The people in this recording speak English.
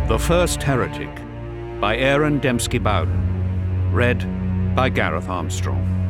The First Heretic by Aaron Dembski Bowden. Read by Gareth Armstrong.